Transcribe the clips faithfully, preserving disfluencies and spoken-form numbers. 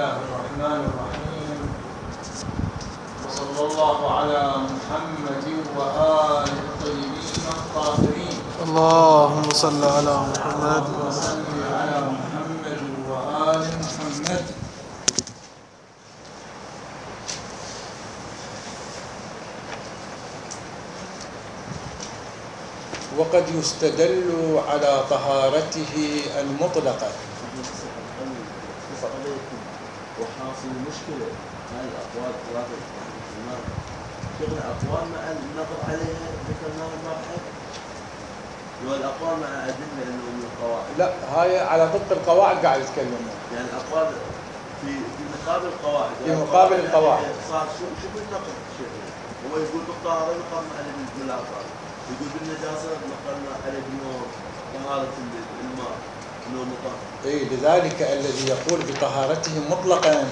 الله الرحمن الرحيم، وصلى الله على محمد وآله الطيبين الطاهرين. اللهم صل على محمد وصل على محمد وآل محمد. وقد يستدل على طهارته المطلقة. وحاصل المشكلة هاي الأقوال ثلاثة شغل أقوال مع النظر عليها ذكرناها المبحث، والأقوال مع أدلة إنه من القواعد. لا، هاي على طبق القواعد قاعد يتكلم. يعني أقوال في في مقابل القواعد. في مقابل القواعد. يعني صار شو شو بالنقل شيء؟ هو يقول بالطهارة يقارن عليه بالملاقات، يقول بالنجاسة نقلنا عليه بالنور طهارة الماء نور مطهر. إيه، لذلك الذي يقول بطهارته مطلقا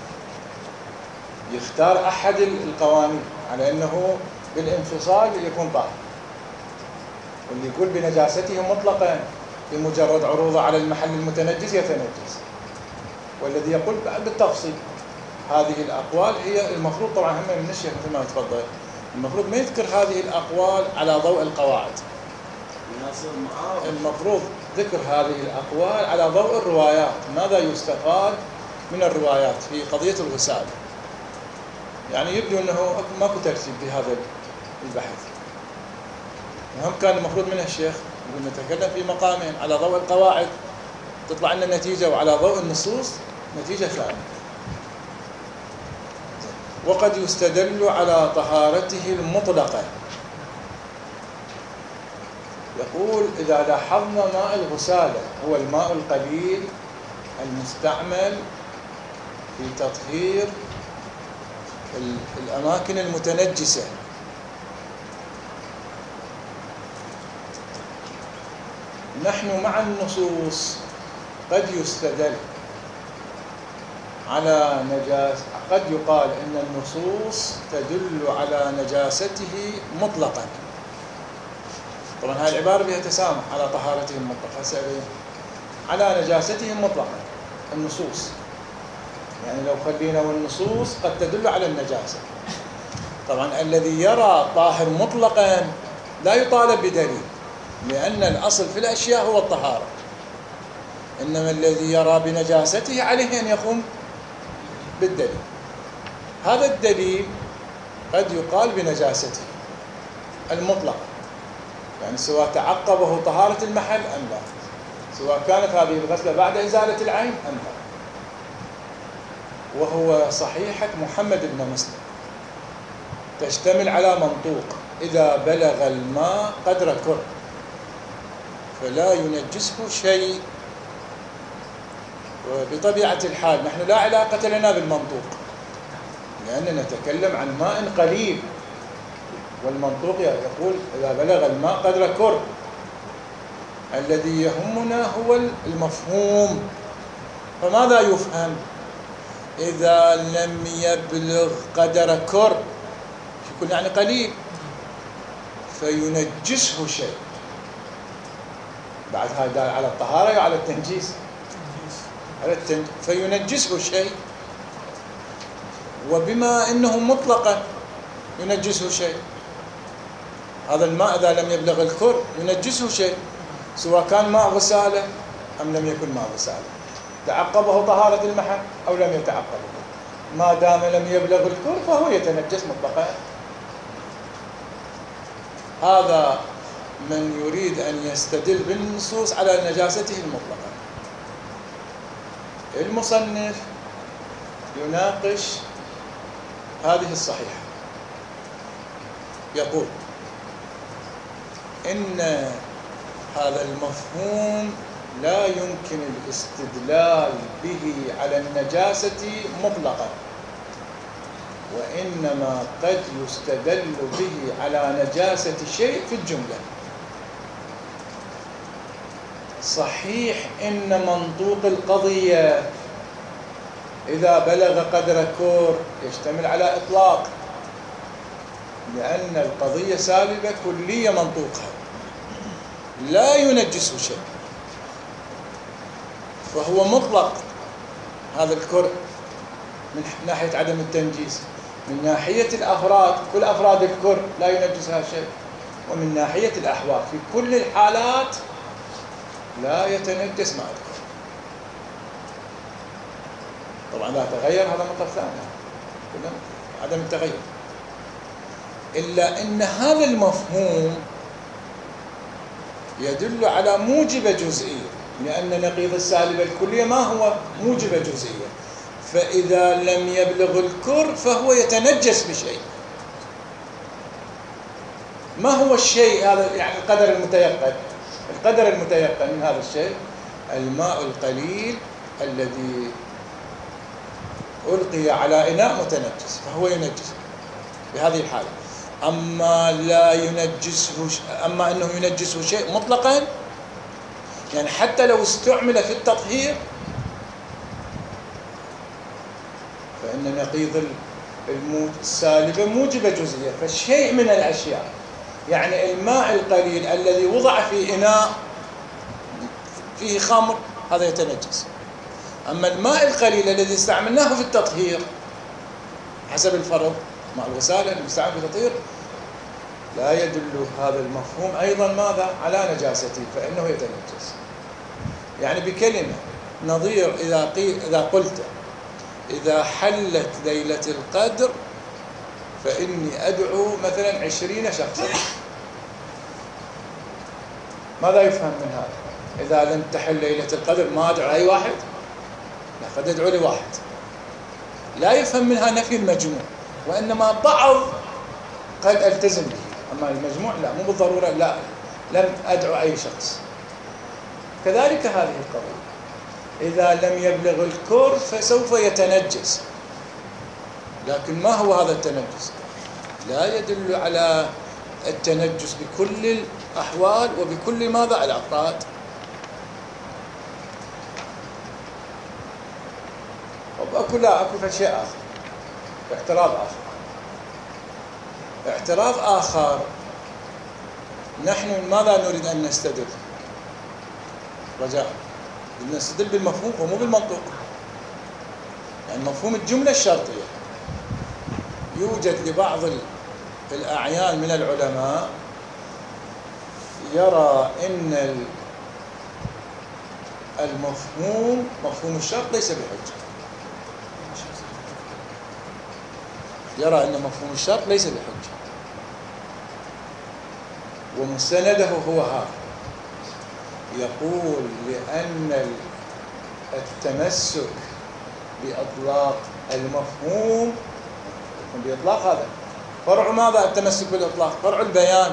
يختار أحد القوانين على أنه بالانفصال يكون طاهر، واللي يقول بنجاسته مطلقا بمجرد عروضه على المحل المتنجس يتنجس، والذي يقول بالتفصيل. هذه الأقوال هي المفروض طبعا هم من الشيخ مثل ما تفضل، المفروض ما يذكر هذه الأقوال على ضوء القواعد، المفروض ذكر هذه الأقوال على ضوء الروايات. ماذا يستفاد من الروايات في قضية الغسال؟ يعني يبدو أنه ماكو ترتيب بهذا البحث، وهم كان المفروض منه الشيخ نتكلم في مقامين، على ضوء القواعد تطلع لنا نتيجة، وعلى ضوء النصوص نتيجة ثانية. وقد يستدل على طهارته المطلقة. يقول إذا لاحظنا ماء الغسالة هو الماء القليل المستعمل في تطهير الأماكن المتنجسة، نحن مع النصوص قد يستدل على نجاسة، قد يقال إن النصوص تدل على نجاسته مطلقا. طبعا هذه العبارة بها تسامح على طهارته المطلقة، سأبين على نجاسته مطلقا النصوص، يعني لو خلينا والنصوص قد تدل على النجاسة. طبعا الذي يرى طاهر مطلقا لا يطالب بدليل، لأن الأصل في الأشياء هو الطهارة، إنما الذي يرى بنجاسته عليه أن يقوم بالدليل. هذا الدليل قد يقال بنجاسته المطلقة، يعني سواء تعقبه طهارة المحل أم لا، سواء كانت هذه الغسلة بعد إزالة العين أم لا. وهو صحيحة محمد بن مسلم تشتمل على منطوق إذا بلغ الماء قدر كر فلا ينجسه شيء. وبطبيعة الحال نحن لا علاقة لنا بالمنطوق، لأننا نتكلم عن ماء قليل، والمنطوق يقول إذا بلغ الماء قدر كر. الذي يهمنا هو المفهوم. فماذا يفهم؟ إذا لم يبلغ قدر كر يكون يعني قليل فينجسه شيء. بعد هذا على الطهارة وعلى التنجيس، على التنجيس فينجسه شيء. وبما أنه مطلقا ينجسه شيء، هذا الماء إذا لم يبلغ الكر ينجسه شيء، سواء كان ماء غسالة أم لم يكن ماء غسالة، تعقبه طهارة المحل أو لم يتعقبه، ما دام لم يبلغ الكر فهو يتنجس مطلقا. هذا من يريد أن يستدل بالنصوص على نجاسته المطلقة. المصنف يناقش هذه الصحيحة، يقول إن هذا المفهوم لا يمكن الاستدلال به على النجاسة مطلقا، وإنما قد يستدل به على نجاسة شيء في الجملة. صحيح إن منطوق القضية إذا بلغ قدر كور يشتمل على إطلاق، لأن القضية سالبة كلية منطوقها لا ينجسه شيء، فهو مطلق هذا الكر من ناحية عدم التنجيس، من ناحية الأفراد كل أفراد الكر لا ينجسها شيء، ومن ناحية الأحوال في كل الحالات لا يتنجس ماء الكر. طبعا لا تغير هذا مطلب ثاني، عدم التغير، إلا أن هذا المفهوم يدل على موجبة جزئية، لأن نقيض السالبة الكلية ما هو موجبة جزئية، فإذا لم يبلغ الكر فهو يتنجس بشيء. ما هو الشيء هذا؟ يعني القدر المتيقن، القدر المتيقن من هذا الشيء الماء القليل الذي ألقي على إناء متنجس فهو ينجس بهذه الحالة. أما لا ينجسه، أما أنه ينجسه شيء مطلقا، يعني حتى لو استعمل في التطهير فإن نقيض السالبة موجبة جزئية، فالشيء من الأشياء، يعني الماء القليل الذي وضع في إناء فيه خمر هذا يتنجس. أما الماء القليل الذي استعملناه في التطهير حسب الفرض مع الغسالة المستعمل في التطهير لا يدل هذا المفهوم أيضا ماذا؟ على نجاسته، فإنه يتنجس. يعني بكلمة نظير إذا, قيل إذا قلت إذا حلت ليلة القدر فإني أدعو مثلا عشرين شخصا، ماذا يفهم من هذا؟ إذا لم تحل ليلة القدر ما أدعو أي واحد؟ لا، قد أدعو لواحد. لا يفهم منها نفي المجموع، وإنما بعض قد ألتزم به، أما المجموع لا، مو بالضرورة لا لم أدعو أي شخص. كذلك هذه القضية إذا لم يبلغ الكر فسوف يتنجس، لكن ما هو هذا التنجس؟ لا يدل على التنجس بكل الأحوال وبكل ماذا الأفراد. أكو لا أكو شيء آخر، اعتراض آخر اعتراض آخر نحن ماذا نريد أن نستدل؟ رجاء نستدل بالمفهوم ومو بالمنطوق. يعني مفهوم الجملة الشرطية يوجد لبعض الأعيان من العلماء يرى أن المفهوم مفهوم الشرط ليس بحجة، يرى أن مفهوم الشرط ليس بحجة، ومستنده هو هذا، يقول لأن التمسك بإطلاق المفهوم بإطلاق هذا فرع ماذا؟ التمسك بالإطلاق فرع البيان،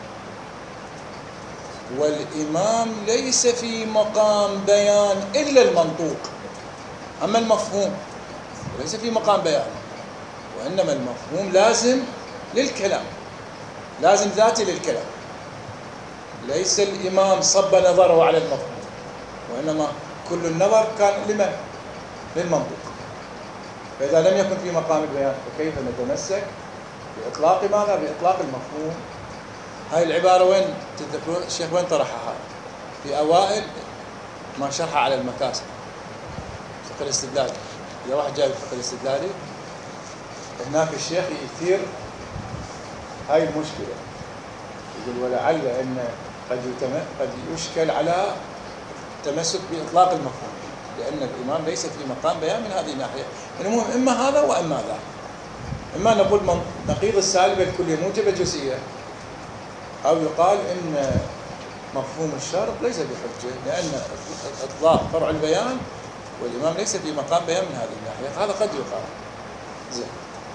والإمام ليس في مقام بيان إلا المنطوق، أما المفهوم ليس في مقام بيان، وإنما المفهوم لازم للكلام، لازم ذاتي للكلام، ليس الإمام صب نظره على المفهوم، وإنما كل النظر كان لمن؟ للمنطوق. فإذا لم يكن في مقام البيان فكيف نتمسك بإطلاق ماذا؟ بإطلاق المفهوم. هاي العبارة وين تذكرون الشيخ وين طرحها؟ في أوائل ما شرح على المكاسب الفقه الاستدلالي. إذا واحد جاي الفقه الاستدلالي هناك الشيخ يثير هاي المشكلة، يقول ولعل أن قد قد يشكل على التمسك بإطلاق المفهوم، لأن الإمام ليس في مقام بيان من هذه الناحية. المهم إما هذا وإما ذا، إما نقول نقيض السالبة الكلية موجبة جزئية، أو يقال إن مفهوم الشرط ليس بحجة، لأن إطلاق فرع البيان والإمام ليس في مقام بيان من هذه الناحية. هذا قد يقال. زين.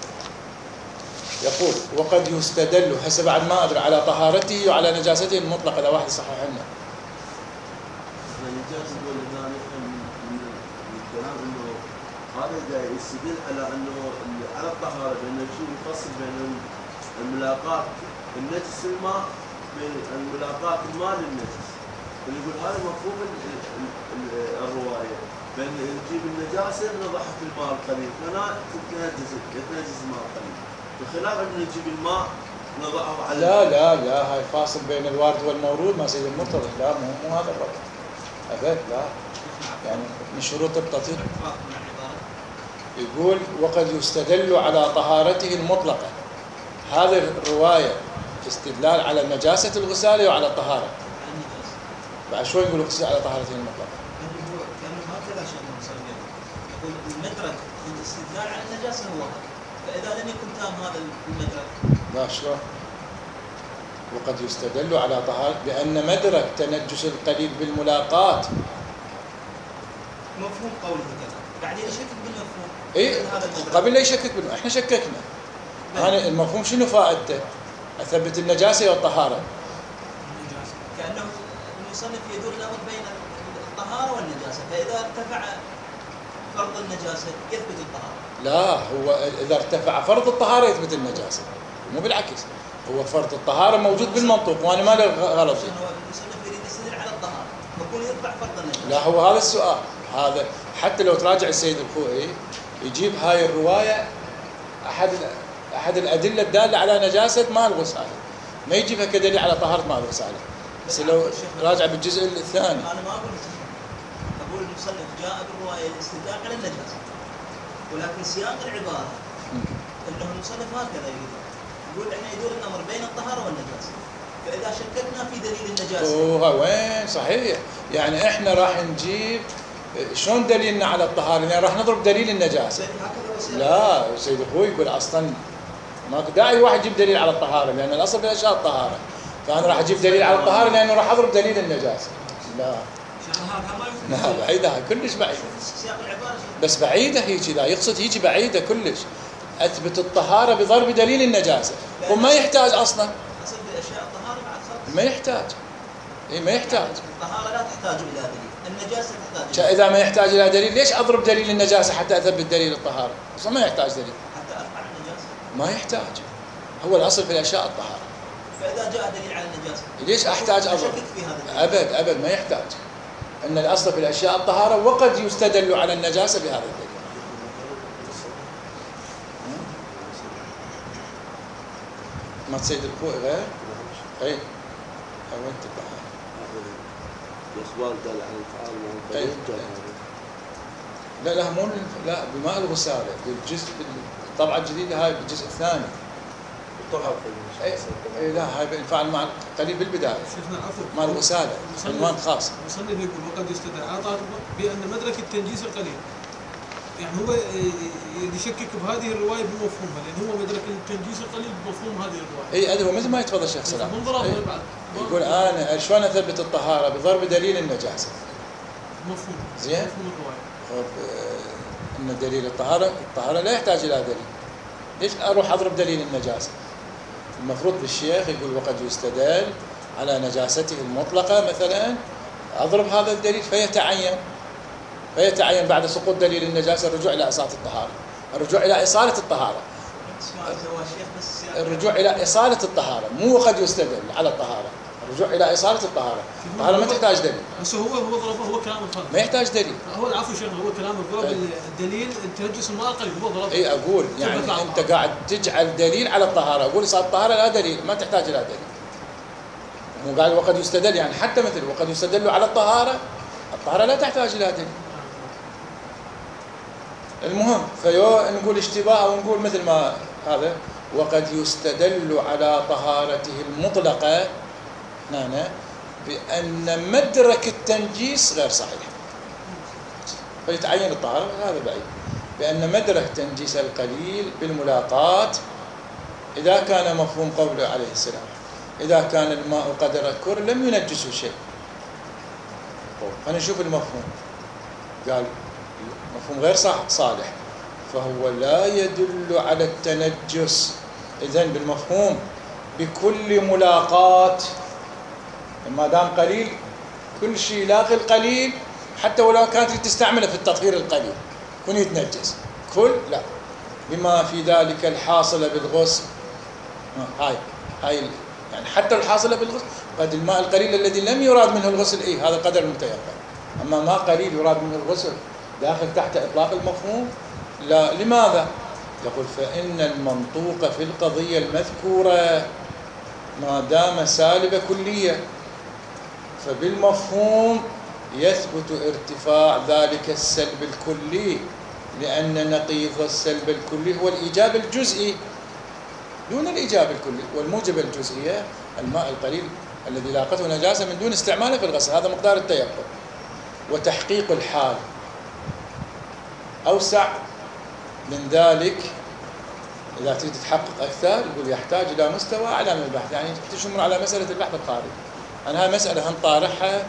يقول وقد يستدل، هسه بعد ما أدري، على طهارته وعلى نجاسته المطلقة. إذا واحد صحح لنا. النجاسة يقول لنا نفهم من الكلام إنه هذا يستدل على إنه على الطهارة، بأنه شيء يفصل بين الملاقات النجس الماء بين الملاقات الماء للنجس. يقول هذا مفهوم الرواية، بأن نجيب النجاسة نضعها في الماء القليل، هنا تتنجس يتنجس الماء القليل، بخلاف أن نجيب الماء نضعه على لا لا لا هاي فاصل بين الوارد والمورود ما سيد المرتضى. لا مو, مو هذا الربط أبد. لا يعني من شروط التطهير يقول وقد يستدل على طهارته المطلقة. هذه الرواية استدلال على نجاسة الغسالة وعلى الطهارة. بعد شوي يقول على طهارته المطلقة. كانوا هكذا شيخ المصنف يقول المدرك الاستدلال على النجاسة هو هذا، فإذا لم يكن تام هذا المدرك. لا شلون؟ وقد يستدل على طهارة بأن مدرك تنجس القليل بالملاقات. مفهوم قوله كذا، بعدين يشكك بالمفهوم. إيه قبل لا يشكك بالمفهوم، إحنا شككنا. أنا المفهوم شنو فائدته؟ أثبت النجاسة والطهارة. كأنه المصنف يدور الأمر بين الطهارة والنجاسة، فإذا ارتفع فرض النجاسة يثبت الطهارة. لا، هو إذا ارتفع فرض الطهارة يثبت النجاسة، مو بالعكس. هو فرض الطهارة موجود بالمنطوق وأنا ما له غلط فيه. هو المصنف يريد يستدل على الطهارة، يقول يرفع فرض النجاسة. لا، هو هذا السؤال. هذا حتى لو تراجع السيد الخوئي يجيب هاي الرواية أحد أحد الأدلة الدالة على نجاسة ماء الغسالة، ما يجيبها كدليل على طهارة ماء الغسالة. بس لو راجع بالجزء الثاني. أنا ما أقول أقول المصنف جاء بالرواية الاستدلال على النجاسة، ولكن سياق العبارة أنه المصنف هكذا يقول يقول إحنا يدور الأمر بين الطهارة والنجاسة، فإذا شككنا في دليل النجاسة. أوه وين صحيح، يعني إحنا راح نجيب شلون دليلنا على الطهارة؟ يعني راح نضرب دليل النجاسة. لا سيد أخوي يقول أصلا ماكو داعي واحد يجيب دليل على الطهارة، لأن الأصل في الأشياء الطهارة، فأنا راح أجيب دليل على الطهارة لأنه راح أضرب دليل النجاسة. لا لا بعيدة، كلش بعيدة. بس بعيدة هي كذا، يقصد هيك بعيدة كلش. أثبت الطهارة بضرب دليل النجاسة، وما يحتاج أصلا. أصل بأشياء الطهارة بعد خلص. ما يحتاج. إيه ما يحتاج. الطهارة لا تحتاج إلى دليل، النجاسة تحتاج. إذا ما يحتاج إلى دليل ليش أضرب دليل النجاسة حتى أثبت دليل الطهارة؟ أصلا ما يحتاج دليل. حتى أرفع النجاسة. ما يحتاج. هو الأصل في الأشياء الطهارة. فإذا جاء دليل على النجاسة. ليش أحتاج أضرب؟ أبد أبد ما يحتاج. أن الأصل في الأشياء الطهارة، وقد يستدل على النجاسة بهذا الدليل. ما تسيد الكوء غير؟ أي حاولت الطهارة. الإخبار دل على الفعال والفعل. لا لا مو لا بماء الغسالة بالجزء بالطبعة الجديدة، هاي بالجزء الثاني. الطهارة. أي أي لا هاي الفعل مع قليل بالبداية. شيخنا عفوا. ماء الغسالة عنوان خاص. المصنف يقول وقد يستدل على طهارة بأن مدرك التنجيس القليل. يعني هو يشكك بهذه الرواية بمفهومها، لأن هو مدرك التنجيس القليل بمفهوم هذه الرواية. اي هذا هو مثل ما يتفضل الشيخ سلام. إيه؟ يقول انا شلون اثبت الطهارة بضرب دليل النجاسة. مفهوم. زين. مفهوم الرواية. ان دليل الطهارة الطهارة لا يحتاج الى دليل. ليش اروح اضرب دليل النجاسة؟ المفروض بالشيخ يقول وقد يستدل على نجاسته المطلقة مثلا، اضرب هذا الدليل فيتعين فيتعين بعد سقوط دليل النجاسة الرجوع إلى إصالة الطهارة، الرجوع إلى إصالة الطهارة، الرجوع إلى إصالة الطهارة، مو قد يستدل على الطهارة، الرجوع إلى إصالة الطهارة. الطهارة ما تحتاج دليل. بس هو هو ضربه هو كلام الفرد. ما يحتاج دليل. هو العفو شيخ، هو كلام الضرب الدليل التنجس الماء قليل، هو ضربه. اي اقول يعني انت قاعد تجعل دليل على الطهارة، اقول إصالة الطهارة لا دليل، ما تحتاج إلى دليل. مو قال وقد يستدل، يعني حتى مثل وقد يستدل على الطهارة، الطهارة لا تحتاج إلى دليل. المهم فيو نقول اشتباه او نقول مثل ما هذا وقد يستدل على طهارته المطلقة هنا بأن مدرك التنجيس غير صحيح، فيتعين الطهارة هذا بعيد، بأن مدرك تنجيس القليل بالملاقات إذا كان مفهوم قوله عليه السلام إذا كان الماء قدر الكر لم ينجسه شيء. خلينا نشوف المفهوم. قال مفهوم غير صالح، فهو لا يدل على التنجس. إذن بالمفهوم بكل ملاقات، ما دام قليل كل شيء لاقي القليل حتى ولو كانت تستعمله في التطهير القليل كن يتنجس كل لا، بما في ذلك الحاصل بالغسل. هاي هاي يعني حتى الحاصل بالغسل، قد الماء القليل الذي لم يراد منه الغسل إيه هذا قدر المتيقن، أما ماء قليل يراد منه الغسل داخل تحت إطلاق المفهوم. لا، لماذا؟ يقول فإن المنطوق في القضية المذكورة ما دام سالبة كلية، فبالمفهوم يثبت ارتفاع ذلك السلب الكلي لأن نقيض السلب الكلي هو الإيجاب الجزئي دون الإيجاب الكلي، والموجب الجزئية الماء القليل الذي لاقته نجاسة من دون استعماله في الغسل، هذا مقدار التيقن. وتحقيق الحال أوسع من ذلك، إذا تريد تحقق أكثر يقول يحتاج إلى مستوى أعلى من البحث، يعني تشمل على مسألة البحث الخارجي. أنا هاي مسألة هنطارحها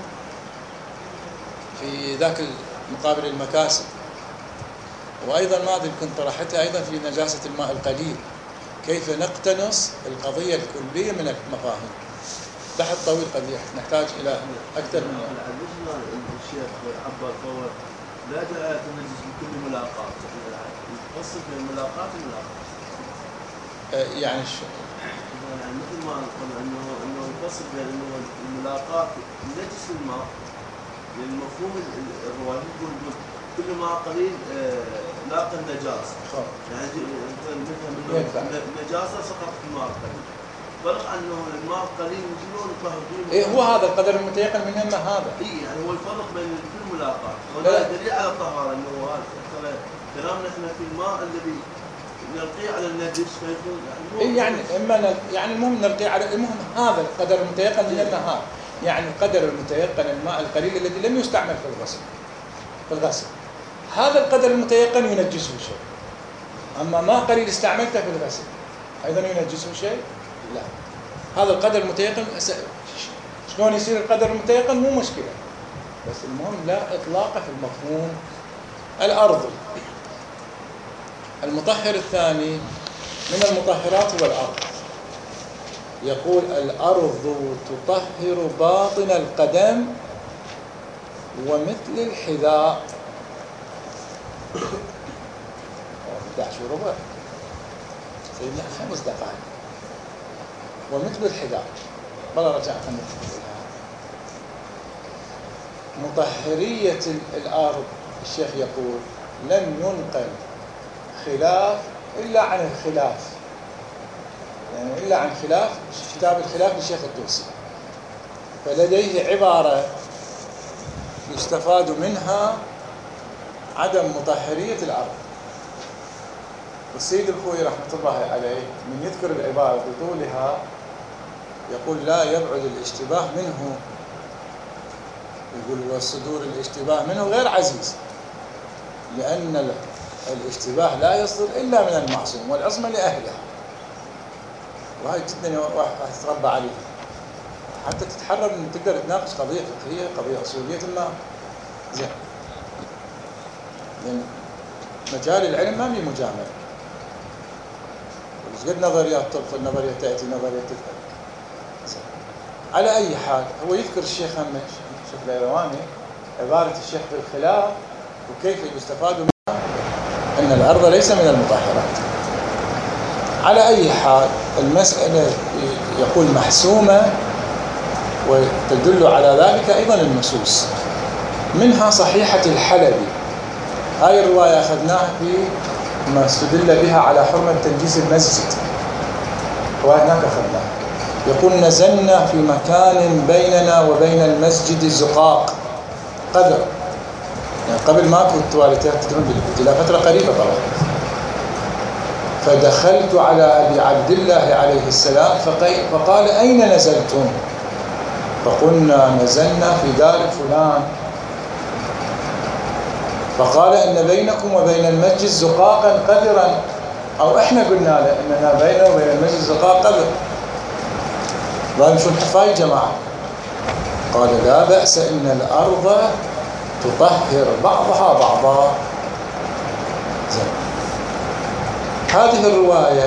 في ذاك مقابل المكاسب، وأيضا ما أدري كنت طرحتها أيضا في نجاسة الماء القليل، كيف نقتنص القضية الكلية من المفاهيم. بحث طويل قد نحتاج إلى أكثر من الشيخ عبر فور لا تنجس بكل ملاقات، يفصل بين الملاقات والملاقات. أه يعني شو؟ يعني مثل ما نقول انه انه يفصل بين انه الملاقات نجس الماء، للمفهوم الرواية يقول كل ما قليل لاقى النجاسة. يعني مثلا النجاسة سقطت في الماء القليل، فرق انه الماء القليل يجيبون يطهرون. ايه هو هذا القدر المتيقن منهم هذا. اي يعني هو الفرق بين كل ملاقات، وهذا دليل على الطهارة انه هذا كلامنا احنا في الماء الذي نلقيه على النجس فيكون يعني إيه يعني اما يعني المهم نلقيه على المهم هذا القدر المتيقن من النهار، يعني القدر المتيقن الماء القليل الذي لم يستعمل في الغسل في الغسل هذا القدر المتيقن ينجسه شيء. اما ماء قليل استعملته في الغسل ايضا ينجسه شيء؟ لا. هذا القدر المتيقن شلون يصير القدر المتيقن مو مشكله، بس المهم لا اطلاقه في المفهوم الارضي. المطهر الثاني من المطهرات هو الأرض. يقول الأرض تطهر باطن القدم ومثل الحذاء. أحد عشر وربع سيدنا خمس دقائق. ومثل الحذاء بلا رجع مطهرية الأرض. الشيخ يقول لم ينقل خلاف إلا عن الخلاف، يعني إلا عن خلاف كتاب الخلاف للشيخ الطوسي، فلديه عبارة يستفاد منها عدم مطهرية الأرض. والسيد الخوي رحمة الله عليه من يذكر العبارة بطولها يقول لا يبعد الاشتباه منه، يقول وصدور الاشتباه منه غير عزيز، لأن الاشتباه لا يصدر إلا من المعصوم والعصمة لأهلها، وهي جدا واحد تتربى عليها حتى تتحرر من تقدر تناقش قضية فقهية قضية أصولية ما زين. يعني مجال العلم ما في مجاملة، وش قد نظريات تبطل نظرية تأتي نظرية تذهب. على أي حال هو يذكر الشيخ همش الشيخ الأيرواني عبارة الشيخ في الخلاف وكيف يستفاد منها أن الأرض ليس من المطهرات. على أي حال المسألة يقول محسومة، وتدل على ذلك أيضا النصوص، منها صحيحة الحلبي. هاي الرواية أخذناها في ما استدل بها على حرمة تنجيس المسجد، وهناك أخذناها. يقول نزلنا في مكان بيننا وبين المسجد زقاق قدر، يعني قبل ما كنت تواليتات تدرون بالبيت إلى فترة قريبة طبعا. فدخلت على أبي عبد الله عليه السلام فقال أين نزلتم؟ فقلنا نزلنا في دار فلان. فقال إن بينكم وبين المسجد زقاقا قذرا، أو إحنا قلنا له إننا بينه وبين المسجد زقاق قذر. قال شو الحفاي جماعة؟ قال لا بأس إن الأرض تطهر بعضها بعضا. زين. هذه الرواية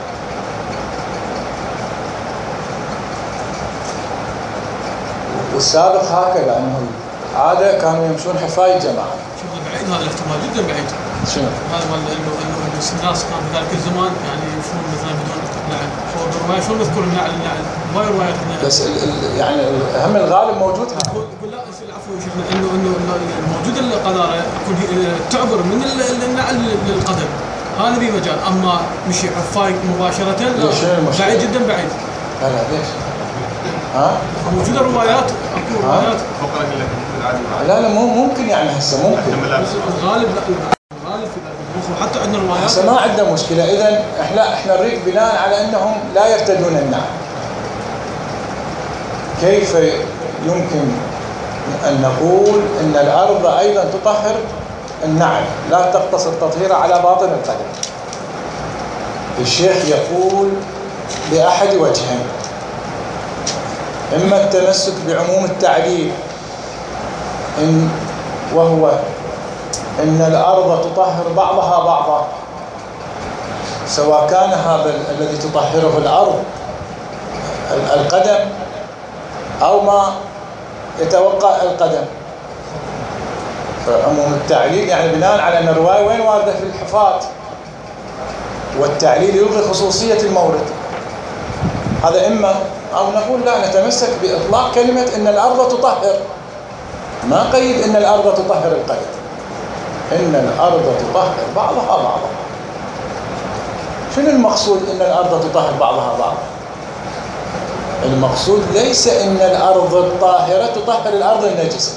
والسابق هكذا أنه عادة كانوا يمشون حفاي جماعة. شوف بعيد هذا الاحتمال جدا بعيد. شنو؟ هذا مال انه انه الناس كانوا في ذلك الزمان يعني يمشون مثلا بدون نعل، هو بالرواية شلون نذكر النعل النعل؟ ما هي رواية النعل. بس ال ال يعني أهم الغالب موجود هذا. يقول لا العفو شيخنا انه انه موجود القذارة يكون تعبر من النعل للقدم، هذا في مجال، اما مشي حفاي مباشرة لا بعيد جدا بعيد. لا لا ليش؟ ها؟ موجودة روايات، اكو روايات. لا لا مو ممكن يعني هسه ممكن. الغالب لا الغالب في المفروض حتى عندنا روايات. هسه ما عندنا مشكله، اذا احنا احنا نريد بناء على انهم لا يرتدون النعل، كيف يمكن ان نقول ان الارض ايضا تطهر النعل، لا تقتصر تطهيرها على باطن القدم؟ الشيخ يقول باحد وجهين: اما التمسك بعموم التعليل إن وهو ان الارض تطهر بعضها بعضا، سواء كان هذا الذي تطهره الارض القدم او ما يتوقع القدم. فعموم التعليل يعني بناء على ان الروايه وين وارده في الحفاة، والتعليل يلغي خصوصيه المورد. هذا اما، او نقول لا، نتمسك باطلاق كلمه ان الارض تطهر، ما قيد ان الارض تطهر القدم، ان الارض تطهر بعضها بعضا. شنو المقصود ان الارض تطهر بعضها بعضا؟ المقصود ليس ان الارض الطاهره تطهر الارض النجسه،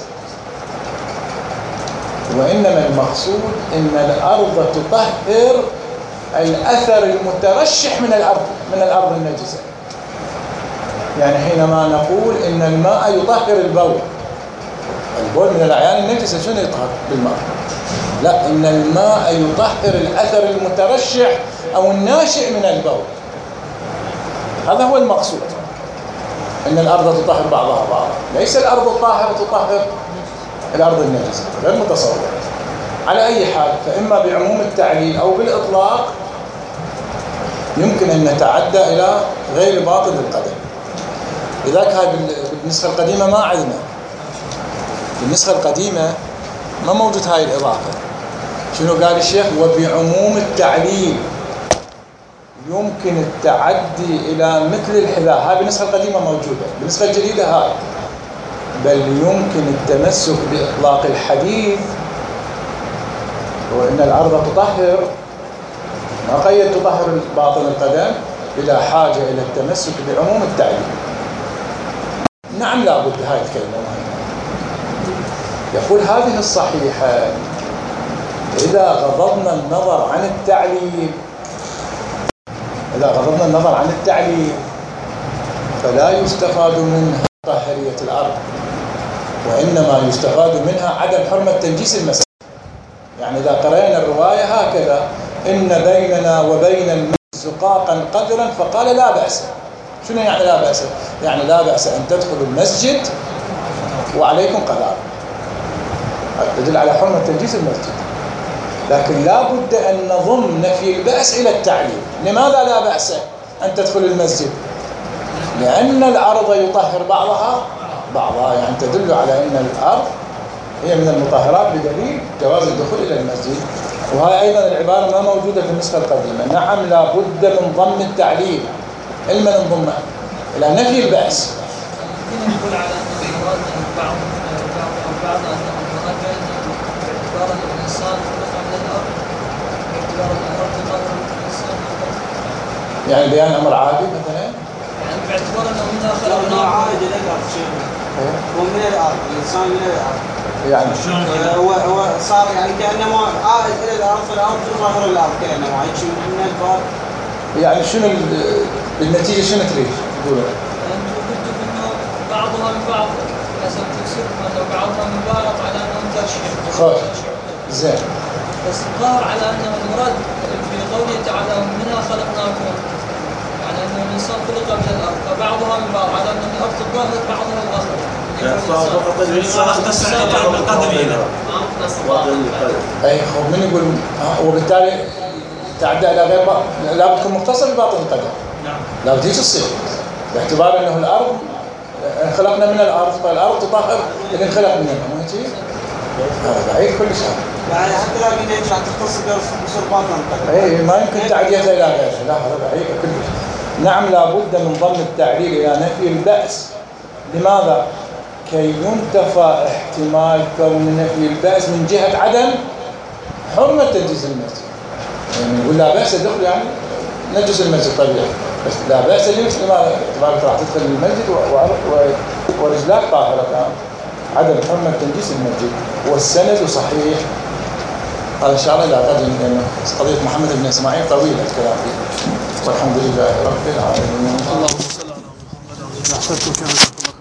وانما المقصود ان الارض تطهر الاثر المترشح من الارض من الارض النجسه. يعني حينما نقول ان الماء يطهر البول، البول من الاعيان النجسه، شنو يطهر بالماء؟ لا، ان الماء يطهر الاثر المترشح او الناشئ من البول. هذا هو المقصود، ان الارض تطهر بعضها بعضا، ليس الارض الطاهره تطهر الارض النجسه، غير متصور. على اي حال، فاما بعموم التعليل او بالاطلاق يمكن ان نتعدى الى غير باطن القدم. لذلك هاي بالنسخه القديمه ما عندنا، بالنسخه القديمه ما موجود هاي الاضافه. شنو قال الشيخ؟ وبعموم التعليل يمكن التعدي الى مثل الحذاء. هاي بالنسخه القديمه موجوده، بالنسخه الجديده هاي بل يمكن التمسك باطلاق الحديث وان الارض تطهر، ما قيد تطهر باطن القدم، بلا حاجه الى التمسك بعموم التعليل. نعم، لابد هاي الكلمه مهمه. يقول هذه الصحيحه اذا غضضنا النظر عن التعليل إذا غضضنا النظر عن التعليل فلا يستفاد منها طاهرية الأرض، وإنما يستفاد منها عدم حرمة تنجيس المساجد. يعني إذا قرأنا الرواية هكذا: إن بيننا وبين المسجد زقاقا قدرا، فقال لا بأس. شنو يعني لا بأس؟ يعني لا بأس أن تدخلوا المسجد وعليكم قذار، تدل على حرمة تنجيس المسجد. لكن لا بد أن نضم نفي البأس إلى التعليل. لماذا لا بأس أن تدخل المسجد؟ لأن الأرض يطهر بعضها بعضها، يعني تدل على أن الأرض هي من المطهرات بدليل جواز الدخول إلى المسجد. وهي أيضا العبارة ما موجودة في النسخة القديمة. نعم، لا بد من ضم التعليل. علما نضمه إلى نفي البأس. يمكن نقول على أن المراد أن بعض بعض أن المراد باعتبار أن الإنسان خلق من الأرض، باعتبار أن الأرض تطهر الإنسان. يعني بيان أمر عادي مثلا؟ يعني باعتبار أنه منها خلقنا خلقنا عائد إلى الأرض شيء. هو من الأرض، الإنسان من الأرض. يعني هو هو صار يعني كأنه عائد إلى الأرض، فالأرض تطهر الأرض كأنه عايش من الباب. يعني شنو بالنتيجة شنو تريد تقول؟ أنت قلت أنه بعضها من بعض، حسب تفسيركم أنه بعضها من بعض على أنه ترشيح. خلاص زين. بس الظاهر على أنه المراد في قوله تعالى منها خلقناكم، يعني أن الإنسان خلق من الأرض، فبعضها من بعض على أن الأرض تطهر بعضها الآخر. أي خو من يقول، وبالتالي تعدى إلى غير بعض، لا بتكون مختصر بباطن القدم. نعم. لا بتيجي تصير باعتبار أنه الأرض خلقنا من الأرض، فالأرض تطهر اللي انخلق منها، مو هيك؟ هذا بعيد كل شيء. يعني حتى لو بدنا نرجع تختص بصير باطن القدم. اي ما يمكن تعديتها الى غيرها، لا هذا بعيد كلش. نعم، لابد من ضم التعليل الى نفي البأس. لماذا؟ كي ينتفى احتمال كون نفي البأس من جهة عدم حرمة تنجيز المسجد. يعني نقول لا بأس دخل، يعني نجس المسجد طبيعي، بس لا بأس اليوم. لماذا؟ اعتبارك راح تدخل المسجد ورجلاك طاهرتان، عدم حرمة تنجيس المسجد. والسند صحيح. هذا ان شاء الله الى غد، لان قضيه محمد بن اسماعيل طويله الكلام فيها. والحمد لله رب العالمين. اللهم صل على محمد.